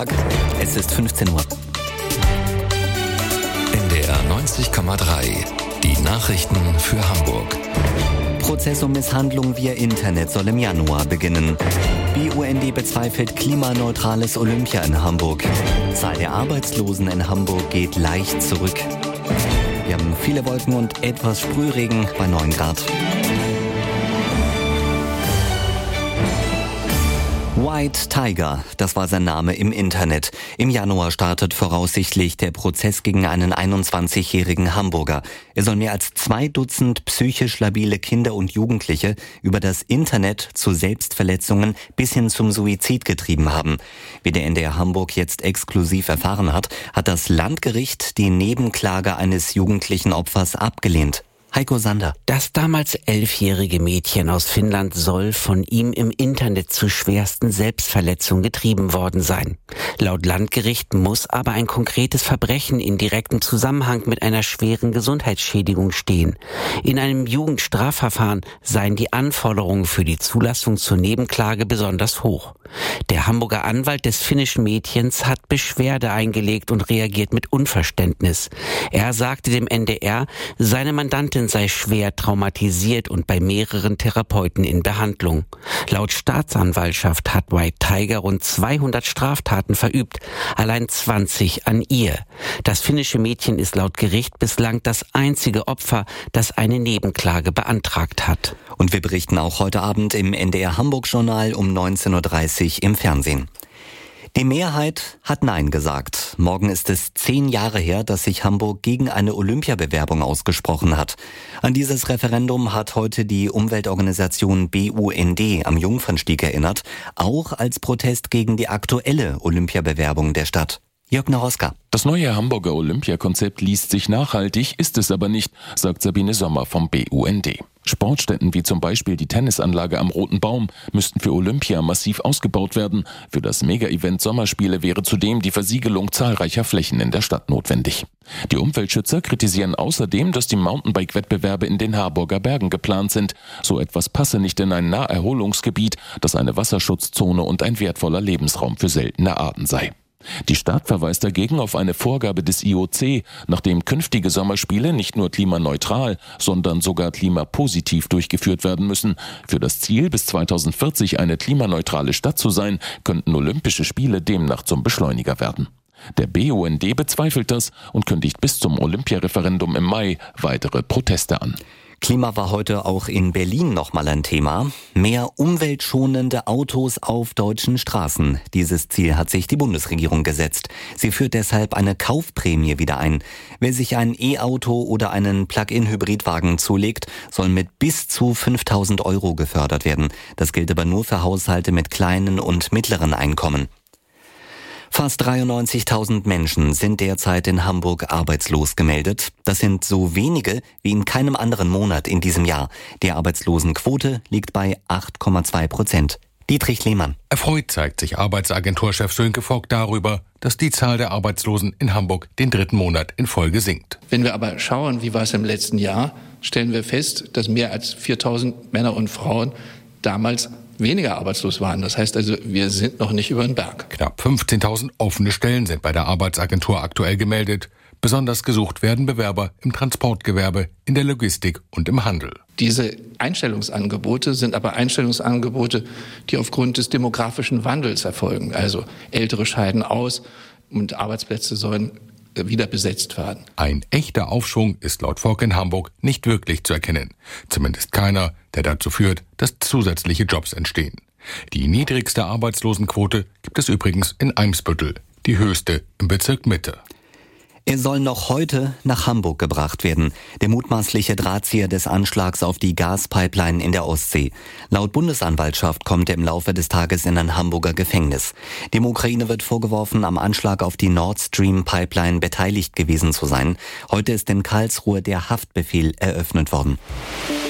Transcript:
Es ist 15 Uhr. NDR 90,3. Die Nachrichten für Hamburg. Prozess um Misshandlung via Internet soll im Januar beginnen. BUND bezweifelt klimaneutrales Olympia in Hamburg. Zahl der Arbeitslosen in Hamburg geht leicht zurück. Wir haben viele Wolken und etwas Sprühregen bei 9 Grad. White Tiger, das war sein Name im Internet. Im Januar startet voraussichtlich der Prozess gegen einen 21-jährigen Hamburger. Er soll mehr als 2 Dutzend psychisch labile Kinder und Jugendliche über das Internet zu Selbstverletzungen bis hin zum Suizid getrieben haben. Wie der NDR Hamburg jetzt exklusiv erfahren hat, hat das Landgericht die Nebenklage eines jugendlichen Opfers abgelehnt. Heiko Sander. Das damals 11-jährige Mädchen aus Finnland soll von ihm im Internet zu schwersten Selbstverletzungen getrieben worden sein. Laut Landgericht muss aber ein konkretes Verbrechen in direktem Zusammenhang mit einer schweren Gesundheitsschädigung stehen. In einem Jugendstrafverfahren seien die Anforderungen für die Zulassung zur Nebenklage besonders hoch. Der Hamburger Anwalt des finnischen Mädchens hat Beschwerde eingelegt und reagiert mit Unverständnis. Er sagte dem NDR, seine Mandantin sei schwer traumatisiert und bei mehreren Therapeuten in Behandlung. Laut Staatsanwaltschaft hat White Tiger rund 200 Straftaten verübt, allein 20 an ihr. Das finnische Mädchen ist laut Gericht bislang das einzige Opfer, das eine Nebenklage beantragt hat. Und wir berichten auch heute Abend im NDR Hamburg Journal um 19.30 Uhr im Fernsehen. Die Mehrheit hat Nein gesagt. Morgen ist es 10 Jahre her, dass sich Hamburg gegen eine Olympiabewerbung ausgesprochen hat. An dieses Referendum hat heute die Umweltorganisation BUND am Jungfernstieg erinnert, auch als Protest gegen die aktuelle Olympiabewerbung der Stadt. Jörg Naroska. Das neue Hamburger Olympiakonzept liest sich nachhaltig, ist es aber nicht, sagt Sabine Sommer vom BUND. Sportstätten wie zum Beispiel die Tennisanlage am Roten Baum müssten für Olympia massiv ausgebaut werden. Für das Mega-Event Sommerspiele wäre zudem die Versiegelung zahlreicher Flächen in der Stadt notwendig. Die Umweltschützer kritisieren außerdem, dass die Mountainbike-Wettbewerbe in den Harburger Bergen geplant sind. So etwas passe nicht in ein Naherholungsgebiet, das eine Wasserschutzzone und ein wertvoller Lebensraum für seltene Arten sei. Die Stadt verweist dagegen auf eine Vorgabe des IOC, nachdem künftige Sommerspiele nicht nur klimaneutral, sondern sogar klimapositiv durchgeführt werden müssen. Für das Ziel, bis 2040 eine klimaneutrale Stadt zu sein, könnten Olympische Spiele demnach zum Beschleuniger werden. Der BUND bezweifelt das und kündigt bis zum Olympiareferendum im Mai weitere Proteste an. Klima war heute auch in Berlin nochmal ein Thema. Mehr umweltschonende Autos auf deutschen Straßen. Dieses Ziel hat sich die Bundesregierung gesetzt. Sie führt deshalb eine Kaufprämie wieder ein. Wer sich ein E-Auto oder einen Plug-in-Hybridwagen zulegt, soll mit bis zu 5.000 € gefördert werden. Das gilt aber nur für Haushalte mit kleinen und mittleren Einkommen. Fast 93.000 Menschen sind derzeit in Hamburg arbeitslos gemeldet. Das sind so wenige wie in keinem anderen Monat in diesem Jahr. Die Arbeitslosenquote liegt bei 8,2%. Dietrich Lehmann. Erfreut zeigt sich Arbeitsagenturchef Sönke Vogt darüber, dass die Zahl der Arbeitslosen in Hamburg den 3. Monat in Folge sinkt. Wenn wir aber schauen, wie war es im letzten Jahr, stellen wir fest, dass mehr als 4.000 Männer und Frauen damals weniger arbeitslos waren. Das heißt also, wir sind noch nicht über den Berg. Knapp 15.000 offene Stellen sind bei der Arbeitsagentur aktuell gemeldet. Besonders gesucht werden Bewerber im Transportgewerbe, in der Logistik und im Handel. Diese Einstellungsangebote sind aber Einstellungsangebote, die aufgrund des demografischen Wandels erfolgen. Also Ältere scheiden aus und Arbeitsplätze sollen wieder besetzt werden. Ein echter Aufschwung ist laut Vogt in Hamburg nicht wirklich zu erkennen. Zumindest keiner, der dazu führt, dass zusätzliche Jobs entstehen. Die niedrigste Arbeitslosenquote gibt es übrigens in Eimsbüttel, die höchste im Bezirk Mitte. Er soll noch heute nach Hamburg gebracht werden, der mutmaßliche Drahtzieher des Anschlags auf die Gaspipeline in der Ostsee. Laut Bundesanwaltschaft kommt er im Laufe des Tages in ein Hamburger Gefängnis. Dem Ukraine wird vorgeworfen, am Anschlag auf die Nord Stream Pipeline beteiligt gewesen zu sein. Heute ist in Karlsruhe der Haftbefehl eröffnet worden.